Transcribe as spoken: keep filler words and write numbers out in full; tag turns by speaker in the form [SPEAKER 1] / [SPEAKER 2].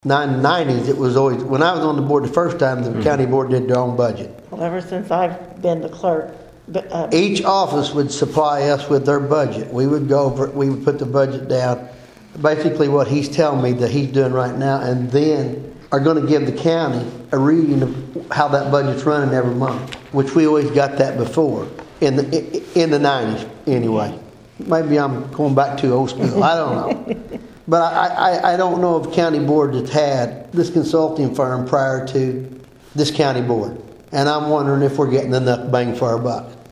[SPEAKER 1] nine nineties, it was always, when I was on the board the first time, the mm-hmm. county board did their own budget.
[SPEAKER 2] Well, ever since I've been the clerk. But, uh,
[SPEAKER 1] Each office would supply us with their budget. We would go over it, we would put the budget down, basically what he's telling me that he's doing right now, and then are going to give the county a reading of how that budget's running every month, which we always got that before, in the in the nineties anyway. Maybe I'm going back to old school, I don't know. But I, I, I don't know of county board that's had this consulting firm prior to this county board. And I'm wondering if we're getting enough bang for our buck.